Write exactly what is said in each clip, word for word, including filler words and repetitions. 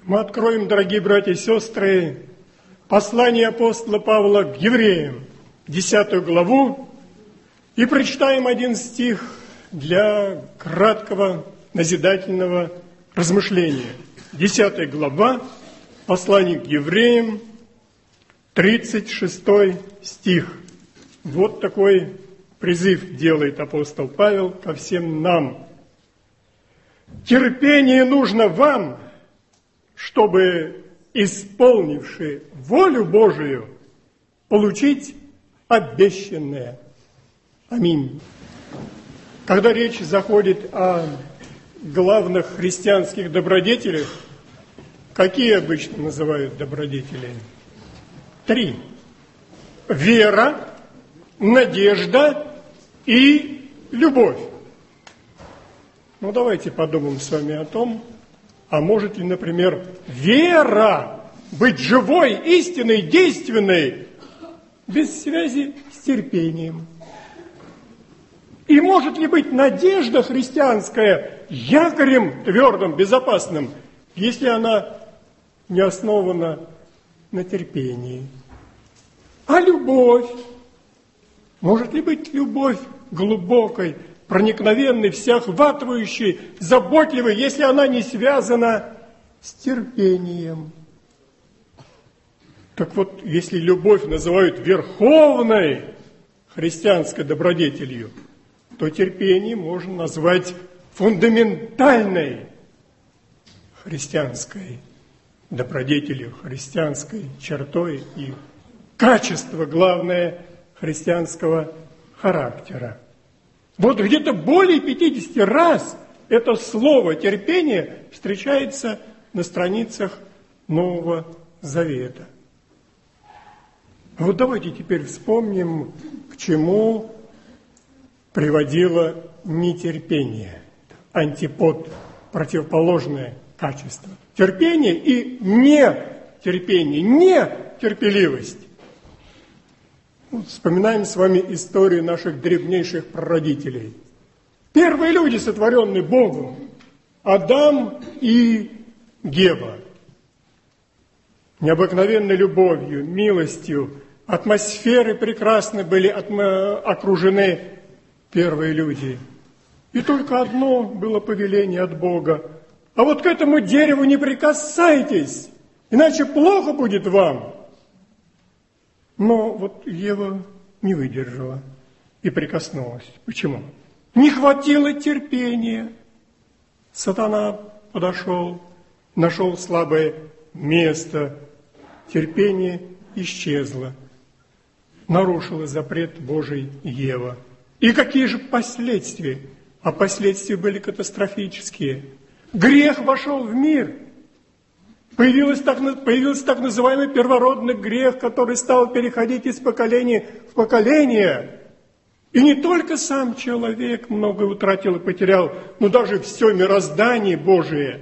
Мы откроем, дорогие братья и сестры, послание апостола Павла к евреям, десятую главу, и прочитаем один стих для краткого назидательного размышления. Десятая глава, послание к евреям, тридцать шестой стих. Вот такой призыв делает апостол Павел ко всем нам. «Терпение нужно вам, чтобы, исполнивши волю Божию, получить обещанное». Аминь. Когда речь заходит о главных христианских добродетелях, какие обычно называют добродетели? Три. Вера, надежда и любовь. Ну, давайте подумаем с вами о том, а может ли, например, вера быть живой, истинной, действенной, без связи с терпением? И может ли быть надежда христианская якорем твердым, безопасным, если она не основана на терпении? А любовь? Может ли быть любовь глубокой, проникновенной, всеохватывающей, заботливой, если она не связана с терпением? Так вот, если любовь называют верховной христианской добродетелью, то терпение можно назвать фундаментальной христианской добродетелью, христианской чертой и качество, главное, христианского характера. Вот где-то более пятидесяти раз это слово терпение встречается на страницах Нового Завета. Вот давайте теперь вспомним, к чему приводило нетерпение, антипод, противоположное качество. Терпение и нетерпение, нетерпеливость. Вот вспоминаем с вами историю наших древнейших прародителей. Первые люди, сотворенные Богом, Адам и Ева. Необыкновенной любовью, милостью, атмосферы прекрасно были окружены первые люди. И только одно было повеление от Бога. А вот к этому дереву не прикасайтесь, иначе плохо будет вам. Но вот Ева не выдержала и прикоснулась. Почему? Не хватило терпения. Сатана подошел, нашел слабое место. Терпение исчезло. Нарушила запрет Божий Ева. И какие же последствия? А последствия были катастрофические. Грех вошел в мир. Появился так, появился так называемый первородный грех, который стал переходить из поколения в поколение. И не только сам человек многое утратил и потерял, но даже все мироздание Божие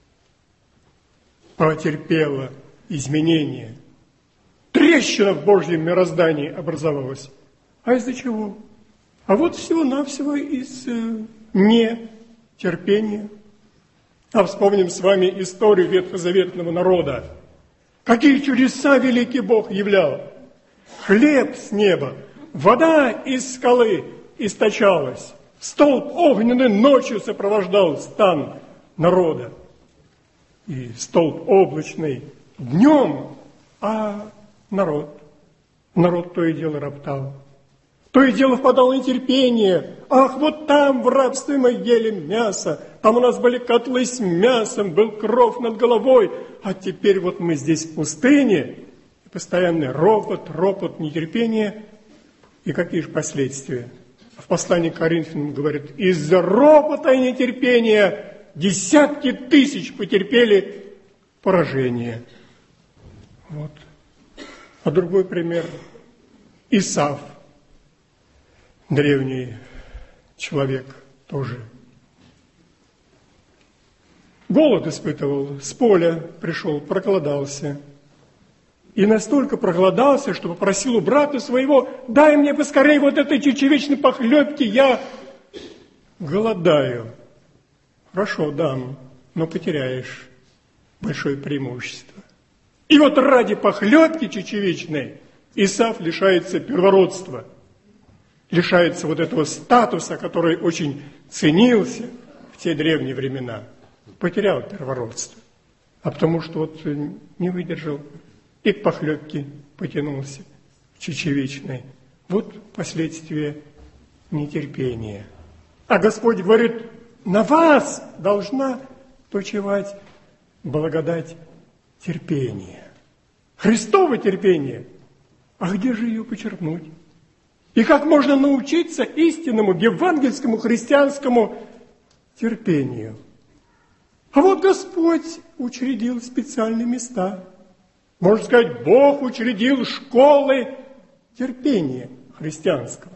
потерпело изменения. Трещина в Божьем мироздании образовалась. А из-за чего? А вот всего-навсего из э, нетерпения. А вспомним с вами историю ветхозаветного народа. Какие чудеса великий Бог являл. Хлеб с неба, вода из скалы источалась. Столб огненный ночью сопровождал стан народа. И столб облачный днем, а народ, народ то и дело роптал. То и дело впадал в нетерпение. Ах, вот там в рабстве мы ели мясо, там у нас были котлы с мясом, был кров над головой, а теперь вот мы здесь в пустыне, и постоянный ропот, ропот, нетерпение. И какие же последствия? В послании к Коринфянам говорит, из-за ропота и нетерпения десятки тысяч потерпели поражение. Вот. А другой пример. Исав. Древний человек тоже. Голод испытывал, с поля пришел, проголодался. И настолько проголодался, что попросил у брата своего, дай мне поскорее вот этой чечевичной похлебки, я голодаю. Хорошо, дам, но потеряешь. большое преимущество. И вот ради похлебки чечевичной Исав лишается первородства, лишается вот этого статуса, который очень ценился в те древние времена. Потерял первородство, а потому что вот не выдержал и к похлебке потянулся чечевичной. Вот последствия нетерпения. А Господь говорит, на вас должна почивать благодать терпения. Христово терпение. А где же ее почерпнуть? И как можно научиться истинному евангельскому христианскому терпению? А вот Господь учредил специальные места. Можно сказать, Бог учредил школы терпения христианского.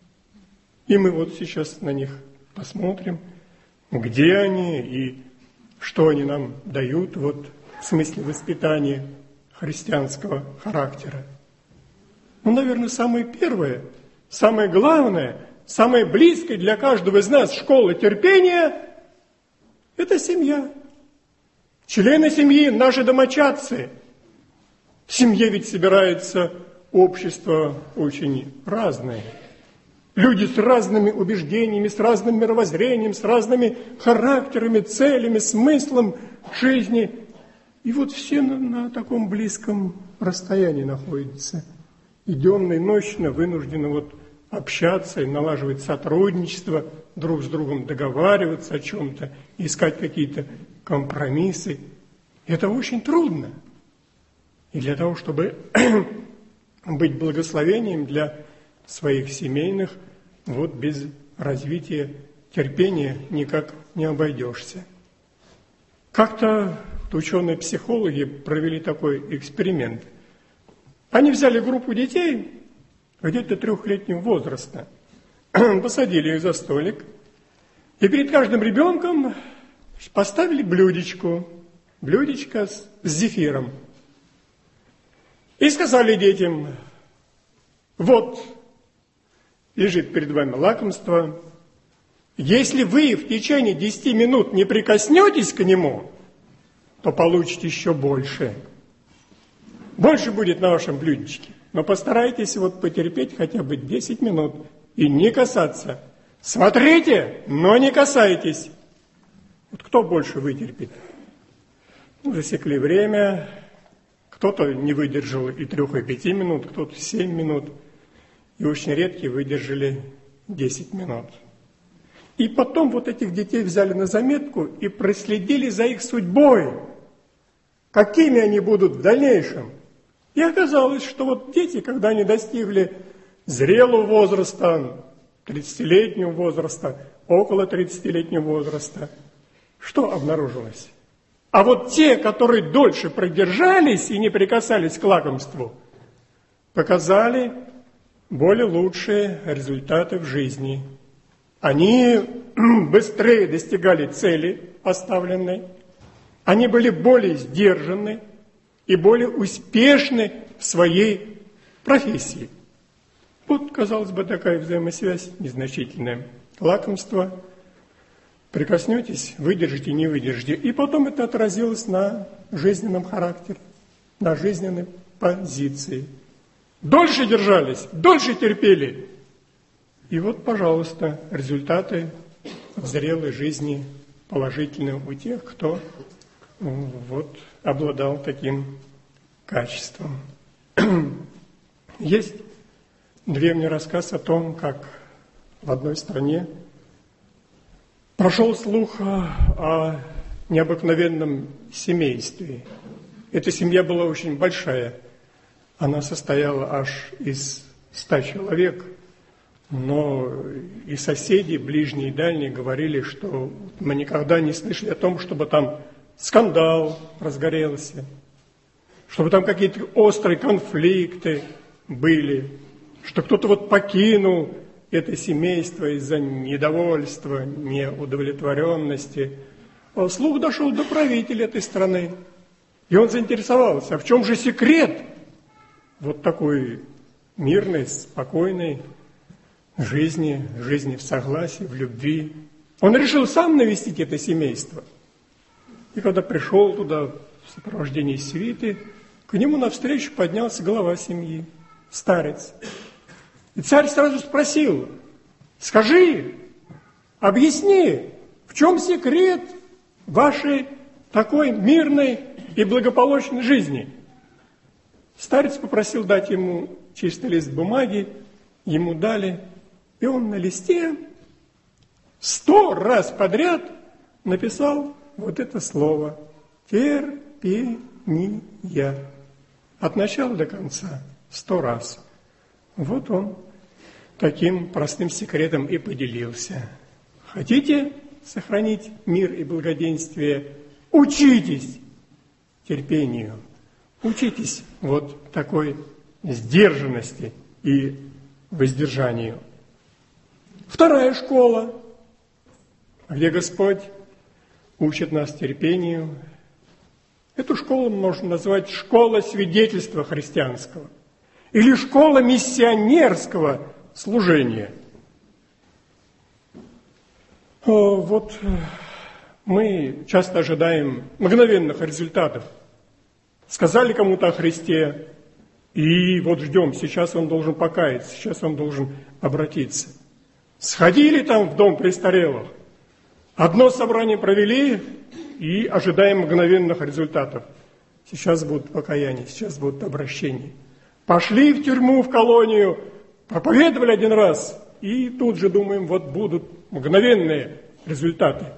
И мы вот сейчас на них посмотрим, где они и что они нам дают вот, в смысле воспитания христианского характера. Ну, наверное, самое первое, самое главное, самое близкое для каждого из нас школа терпения – это семья. Члены семьи – наши домочадцы. В семье ведь собирается общество очень разное. Люди с разными убеждениями, с разным мировоззрением, с разными характерами, целями, смыслом жизни. И вот все на, на таком близком расстоянии находятся. И денно и ночно вынуждены вот общаться и налаживать сотрудничество, друг с другом договариваться о чем-то, искать какие-то компромиссы. Это очень трудно. И для того, чтобы быть благословением для своих семейных, вот без развития терпения никак не обойдешься. Как-то ученые-психологи провели такой эксперимент. Они взяли группу детей где-то трехлетнего возраста, посадили их за столик, и перед каждым ребенком поставили блюдечко, блюдечко с зефиром. И сказали детям, вот лежит перед вами лакомство, если вы в течение десяти минут не прикоснетесь к нему, то получите еще больше. Больше будет на вашем блюдечке. Но постарайтесь вот потерпеть хотя бы десять минут и не касаться. Смотрите, но не касайтесь. Вот кто больше вытерпит? Ну, засекли время. Кто-то не выдержал и трех, и пяти минут, кто-то семь минут. И очень редкие выдержали десять минут. И потом вот этих детей взяли на заметку и проследили за их судьбой. Какими они будут в дальнейшем. И оказалось, что вот дети, когда они достигли зрелого возраста, тридцатилетнего возраста, около тридцатилетнего возраста, что обнаружилось? А вот те, которые дольше продержались и не прикасались к лакомству, показали более лучшие результаты в жизни. Они быстрее достигали цели поставленной, они были более сдержаны и более успешны в своей профессии. Вот, казалось бы, такая взаимосвязь незначительная. Лакомство, прикоснетесь, выдержите, не выдержите. И потом это отразилось на жизненном характере, на жизненной позиции. Дольше держались, дольше терпели. И вот, пожалуйста, результаты зрелой жизни положительные у тех, кто вот обладал таким качеством. Есть древний рассказ о том, как в одной стране прошел слух о необыкновенном семействе. Эта семья была очень большая. Она состояла аж из ста человек. Но и соседи, ближние и дальние, говорили, что мы никогда не слышали о том, чтобы там скандал разгорелся, чтобы там какие-то острые конфликты были, что кто-то вот покинул это семейство из-за недовольства, неудовлетворенности. А слух дошел до правителя этой страны. И он заинтересовался, а в чем же секрет вот такой мирной, спокойной жизни, жизни в согласии, в любви. Он решил сам навестить это семейство. И когда пришел туда, в сопровождении свиты, к нему навстречу поднялся глава семьи, старец. И царь сразу спросил: скажи, объясни, в чем секрет вашей такой мирной и благополучной жизни? Старец попросил дать ему чистый лист бумаги, ему дали, и он на листе сто раз подряд написал вот это слово терпение. От начала до конца, сто раз. Вот он таким простым секретом и поделился. Хотите сохранить мир и благоденствие? Учитесь терпению. Учитесь вот такой сдержанности и воздержанию. Вторая школа, где Господь учит нас терпению. Эту школу можно назвать школа свидетельства христианского или школа миссионерского служения. Вот мы часто ожидаем мгновенных результатов. Сказали кому-то о Христе, и вот ждем, сейчас он должен покаяться, сейчас он должен обратиться. Сходили там в дом престарелых, одно собрание провели и ожидаем мгновенных результатов. Сейчас будут покаяния, сейчас будут обращения. Пошли в тюрьму, в колонию, проповедовали один раз, и тут же думаем, вот будут мгновенные результаты.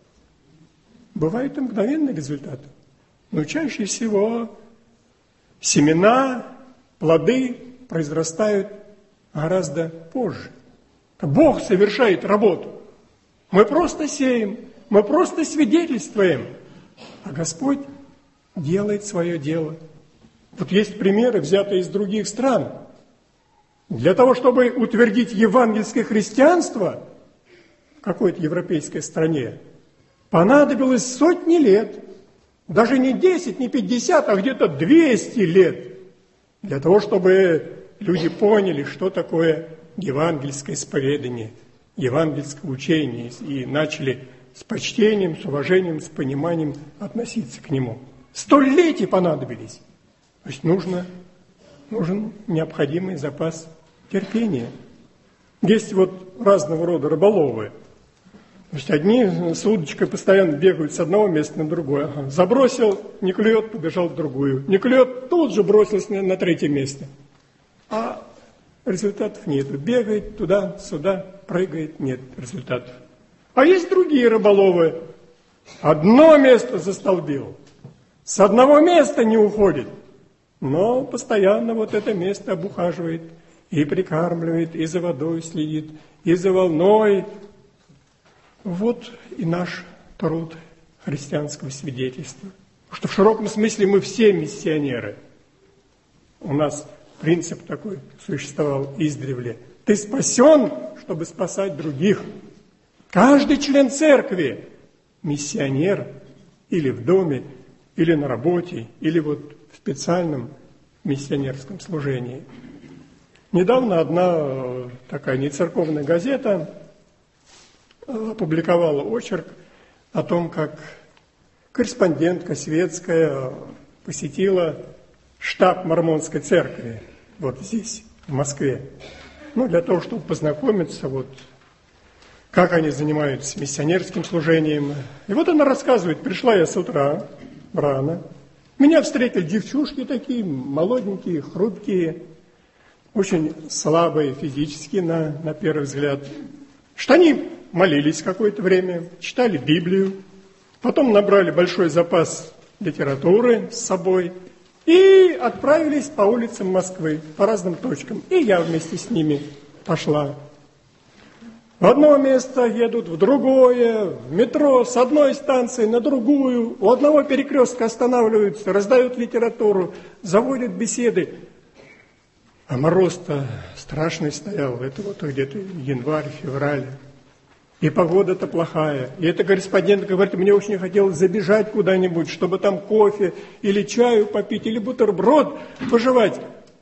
Бывают и мгновенные результаты, но чаще всего семена, плоды произрастают гораздо позже. Бог совершает работу. Мы просто сеем, мы просто свидетельствуем, а Господь делает свое дело. Вот есть примеры, взятые из других стран. Для того, чтобы утвердить евангельское христианство в какой-то европейской стране, понадобилось сотни лет, даже не десять, не пятьдесят, а где-то двести лет, для того, чтобы люди поняли, что такое евангельское исповедание, евангельское учение, и начали с почтением, с уважением, с пониманием относиться к нему. Столетия понадобились. То есть нужно, нужен необходимый запас терпения. Есть вот разного рода рыболовы. То есть одни с удочкой постоянно бегают с одного места на другое. Ага. Забросил, не клюет, побежал в другую. Не клюет, тут же бросился на, на третье место. А результатов нет. Бегает туда-сюда, прыгает, нет результатов. А есть другие рыболовы. Одно место застолбил. С одного места не уходит. Но постоянно вот это место обухаживает. И прикармливает, и за водой следит, и за волной. Вот и наш труд христианского свидетельства. Потому что в широком смысле мы все миссионеры. У нас принцип такой существовал издревле. Ты спасен, чтобы спасать других. Каждый член церкви миссионер или в доме, или на работе, или вот в специальном миссионерском служении. Недавно одна такая нецерковная газета опубликовала очерк о том, как корреспондентка светская посетила штаб Мормонской церкви вот здесь, в Москве. Ну, для того, чтобы познакомиться, вот, как они занимаются миссионерским служением. И вот она рассказывает, пришла я с утра рано, меня встретили девчушки такие, молоденькие, хрупкие, очень слабые физически на, на первый взгляд. Что они молились какое-то время, читали Библию, потом набрали большой запас литературы с собой и отправились по улицам Москвы, по разным точкам. И я вместе с ними пошла. В одно место едут, в другое, в метро, с одной станции на другую, у одного перекрестка останавливаются, раздают литературу, заводят беседы. А мороз-то страшный стоял, это вот где-то январь, февраль. И погода-то плохая. И эта корреспондентка говорит, мне очень хотелось забежать куда-нибудь, чтобы там кофе или чаю попить, или бутерброд пожевать.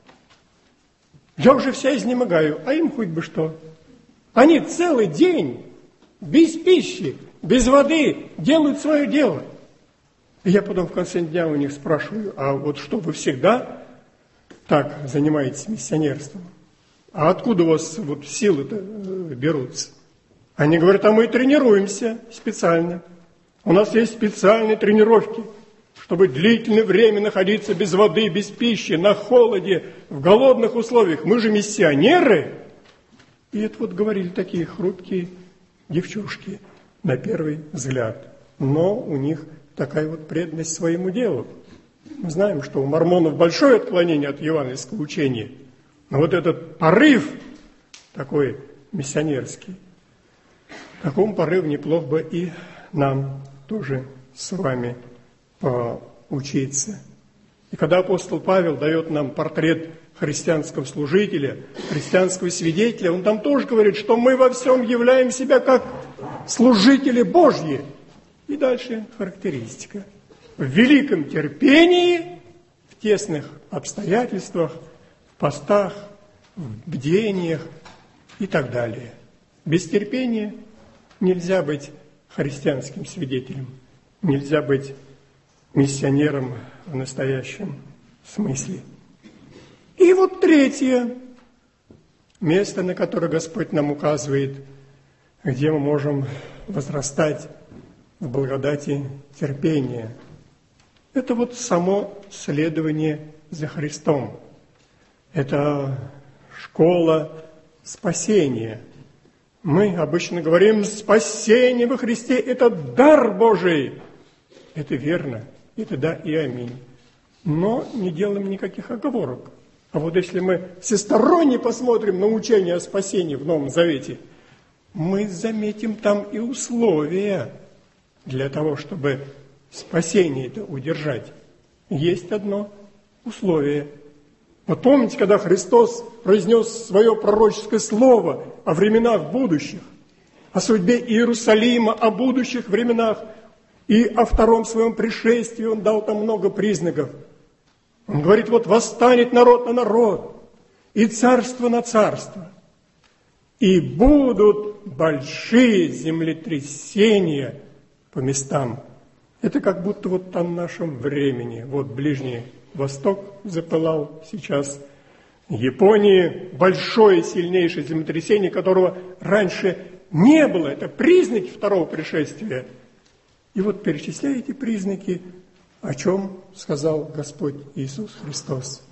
Я уже вся изнемогаю, а им хоть бы что. Они целый день без пищи, без воды делают свое дело. И я потом в конце дня у них спрашиваю, а вот что, вы всегда так занимаетесь миссионерством? А откуда у вас вот силы-то берутся? Они говорят, а мы тренируемся специально. У нас есть специальные тренировки, чтобы длительное время находиться без воды, без пищи, на холоде, в голодных условиях. Мы же миссионеры. И это вот говорили такие хрупкие девчушки на первый взгляд. Но у них такая вот преданность своему делу. Мы знаем, что у мормонов большое отклонение от евангельского учения. Но вот этот порыв такой миссионерский, такому порыву неплохо бы и нам тоже с вами поучиться. И когда апостол Павел дает нам портрет христианского служителя, христианского свидетеля, он там тоже говорит, что мы во всем являем себя как служители Божьи. И дальше характеристика. В великом терпении, в тесных обстоятельствах, в постах, в бдениях и так далее. Без терпения нельзя быть христианским свидетелем, нельзя быть миссионером в настоящем смысле. И вот третье место, на которое Господь нам указывает, где мы можем возрастать в благодати терпения. Это вот само следование за Христом. Это школа спасения. Мы обычно говорим, спасение во Христе – это дар Божий. Это верно, это да и аминь. Но не делаем никаких оговорок. А вот если мы всесторонне посмотрим на учение о спасении в Новом Завете, мы заметим там и условия для того, чтобы спасение это удержать. Есть одно условие. Вот помните, когда Христос произнес свое пророческое слово о временах будущих, о судьбе Иерусалима, о будущих временах и о втором своем пришествии, Он дал там много признаков. Он говорит, вот восстанет народ на народ, и царство на царство, и будут большие землетрясения по местам. Это как будто вот о нашем времени. Вот Ближний Восток запылал сейчас. В Японии большое, сильнейшее землетрясение, которого раньше не было. Это признаки второго пришествия. И вот перечисляя эти признаки, о чем сказал Господь Иисус Христос.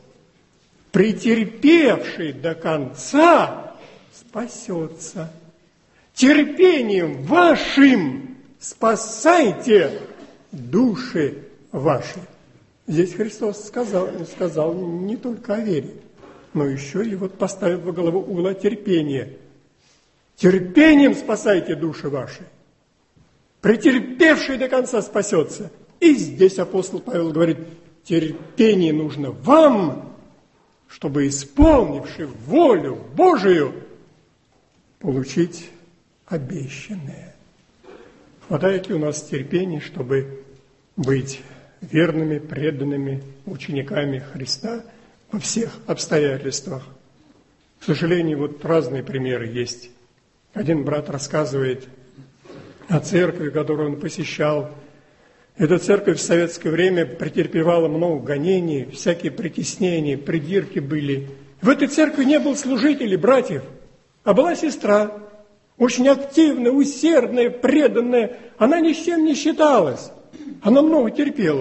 Претерпевший до конца спасется. Терпением вашим спасайте души ваши. Здесь Христос сказал, сказал не только о вере, но еще и вот поставил во главу угла терпения. Терпением спасайте души ваши. Претерпевший до конца спасется. И здесь апостол Павел говорит, терпение нужно вам, чтобы, исполнивши волю Божию, получить обещанное. Хватает ли у нас терпения, чтобы быть верными, преданными учениками Христа во всех обстоятельствах? К сожалению, вот разные примеры есть. Один брат рассказывает о церкви, которую он посещал. Эта церковь в советское время претерпевала много гонений, всякие притеснения, придирки были. В этой церкви не было служителей, братьев, а была сестра, очень активная, усердная, преданная. Она ни с чем не считалась, она много терпела.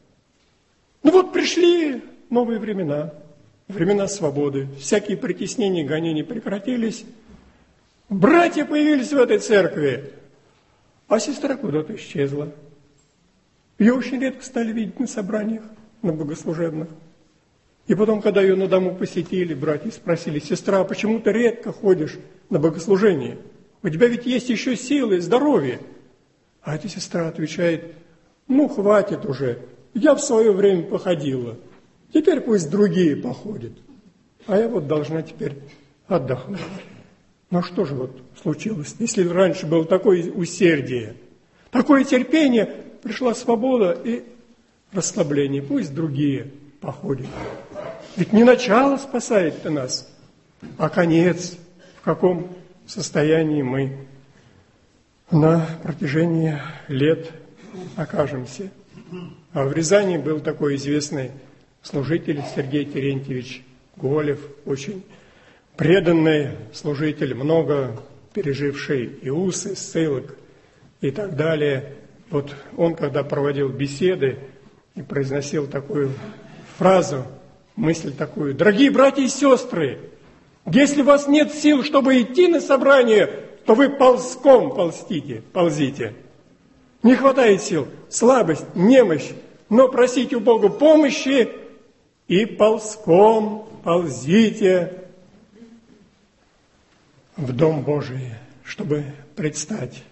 Ну вот пришли новые времена, времена свободы, всякие притеснения, гонения прекратились. Братья появились в этой церкви, а сестра куда-то исчезла. Ее очень редко стали видеть на собраниях, на богослужебных. И потом, когда ее на дому посетили, братья спросили, сестра, а почему ты редко ходишь на богослужение? У тебя ведь есть еще силы и здоровье. А эта сестра отвечает, ну, хватит уже, я в свое время походила, теперь пусть другие походят. А я вот должна теперь отдохнуть. Ну что же вот случилось, если раньше было такое усердие, такое терпение, пришла свобода и расслабление. Пусть другие походят. Ведь не начало спасает-то нас, а конец, в каком состоянии мы на протяжении лет окажемся. А в Рязани был такой известный служитель Сергей Терентьевич Голев, очень преданный служитель, много переживший иусы, ссылок и так далее. Вот он, когда проводил беседы и произносил такую фразу, мысль такую: «Дорогие братья и сестры, если у вас нет сил, чтобы идти на собрание, то вы ползком ползите, ползите. Не хватает сил, слабость, немощь, но просите у Бога помощи и ползком ползите в Дом Божий, чтобы предстать».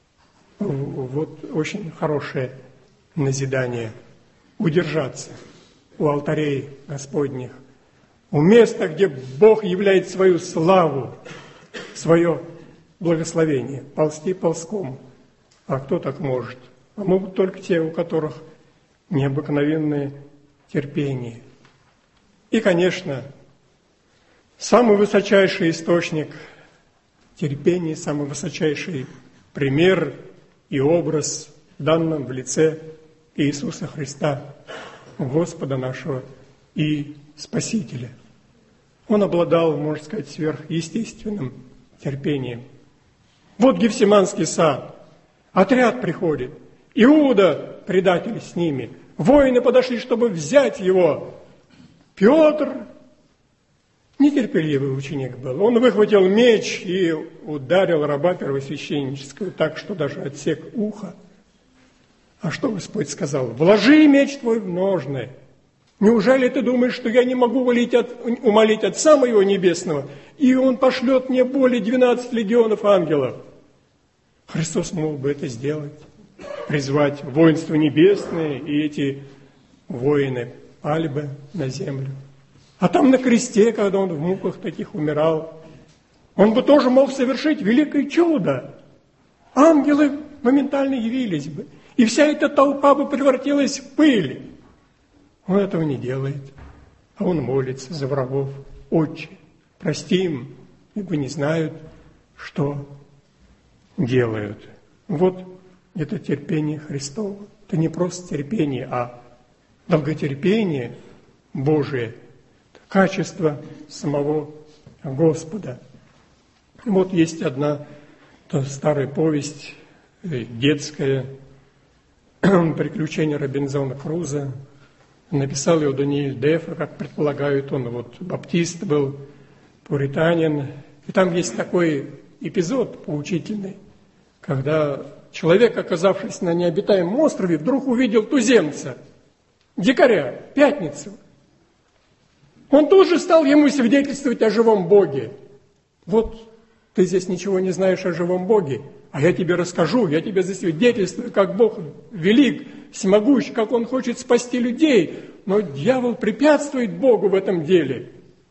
Вот очень хорошее назидание. Удержаться у алтарей Господних, у места, где Бог являет свою славу, свое благословение. Ползти ползком. А кто так может? А могут только те, у которых необыкновенное терпение. И, конечно, самый высочайший источник терпения, самый высочайший пример и образ дан нам в лице Иисуса Христа, Господа нашего и Спасителя. Он обладал, можно сказать, сверхъестественным терпением. Вот Гефсиманский сад. Отряд приходит. Иуда, предатель, с ними. Воины подошли, чтобы взять его. Петр, нетерпеливый ученик был. Он выхватил меч и ударил раба первосвященнического так, что даже отсек ухо. А что Господь сказал? «Вложи меч твой в ножны». Неужели ты думаешь, что я не могу умолить, от, умолить Отца моего Небесного, и Он пошлет мне более двенадцати легионов ангелов? Христос мог бы это сделать, призвать воинство небесное, и эти воины пали бы на землю. А там на кресте, когда Он в муках таких умирал, Он бы тоже мог совершить великое чудо. Ангелы моментально явились бы, и вся эта толпа бы превратилась в пыль. Он этого не делает, а Он молится за врагов. Отче, прости им, ибо не знают, что делают. Вот это терпение Христово. Это не просто терпение, а долготерпение Божие, качество самого Господа. Вот есть одна старая повесть, детская, «Приключения Робинзона Круза». Написал его Даниэль Дефо, как предполагают, он вот баптист был, пуританин. И там есть такой эпизод поучительный, когда человек, оказавшись на необитаемом острове, вдруг увидел туземца, дикаря, пятницу. Он тут же стал ему свидетельствовать о живом Боге. Вот ты здесь ничего не знаешь о живом Боге, а я тебе расскажу, я тебе засвидетельствую, как Бог велик, всемогущ, как Он хочет спасти людей, но дьявол препятствует Богу в этом деле.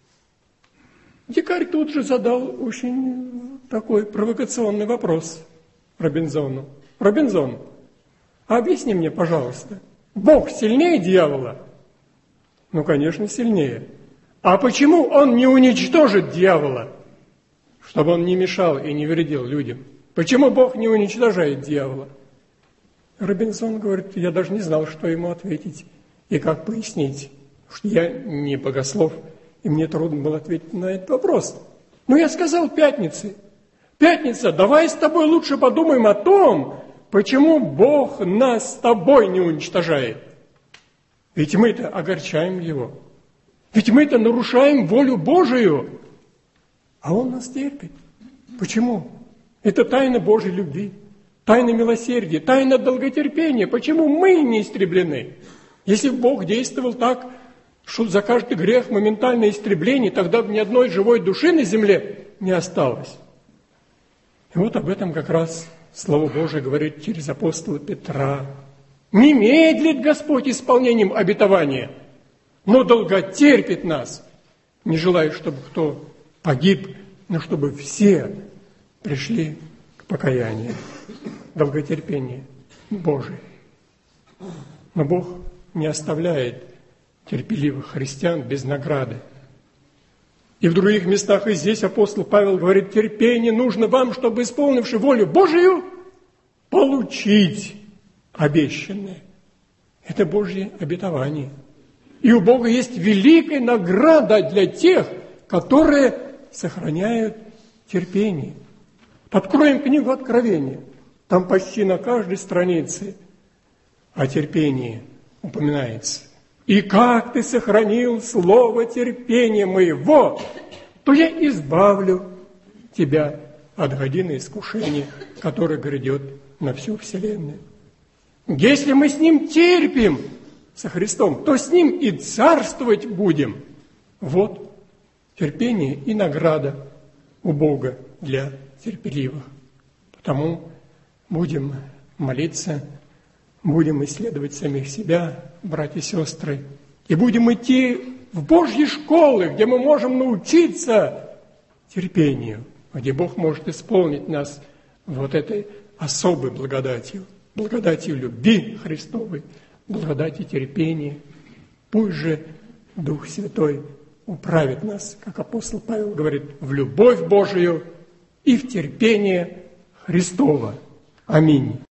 Дикарь тут же задал очень такой провокационный вопрос Робинзону. Робинзон, а объясни мне, пожалуйста, Бог сильнее дьявола? Ну, конечно, сильнее. А почему Он не уничтожит дьявола, чтобы он не мешал и не вредил людям? Почему Бог не уничтожает дьявола? Робинзон говорит, я даже не знал, что ему ответить и как пояснить, что я не богослов, и мне трудно было ответить на этот вопрос. Но я сказал Пятнице, Пятница, давай с тобой лучше подумаем о том, почему Бог нас с тобой не уничтожает. Ведь мы-то огорчаем Его, ведь мы-то нарушаем волю Божию, а Он нас терпит. Почему? Это тайна Божьей любви, тайна милосердия, тайна долготерпения. Почему мы не истреблены? Если Бог действовал так, что за каждый грех моментальное истребление, тогда бы ни одной живой души на земле не осталось. И вот об этом как раз Слово Божие говорит через апостола Петра. Не медлит Господь исполнением обетования, но долготерпит нас, не желая, чтобы кто погиб, но чтобы все пришли к покаянию. Долготерпение Божие. Но Бог не оставляет терпеливых христиан без награды. И в других местах, и здесь апостол Павел говорит, терпение нужно вам, чтобы, исполнивши волю Божию, получить обещанное. Это Божье обетование. И у Бога есть великая награда для тех, которые сохраняют терпение. Откроем книгу Откровения. Там почти на каждой странице о терпении упоминается. «И как ты сохранил слово терпения моего, то я избавлю тебя от годины искушения, которое грядет на всю вселенную». Если мы с Ним терпим, со Христом, то с Ним и царствовать будем. Вот терпение и награда у Бога для терпеливых. Потому будем молиться, будем исследовать самих себя, братья и сестры, и будем идти в Божьи школы, где мы можем научиться терпению, где Бог может исполнить нас вот этой особой благодатью, благодатью любви Христовой, благодати терпения. Пусть же Дух Святой управит нас, как апостол Павел говорит, в любовь Божию и в терпение Христово. Аминь.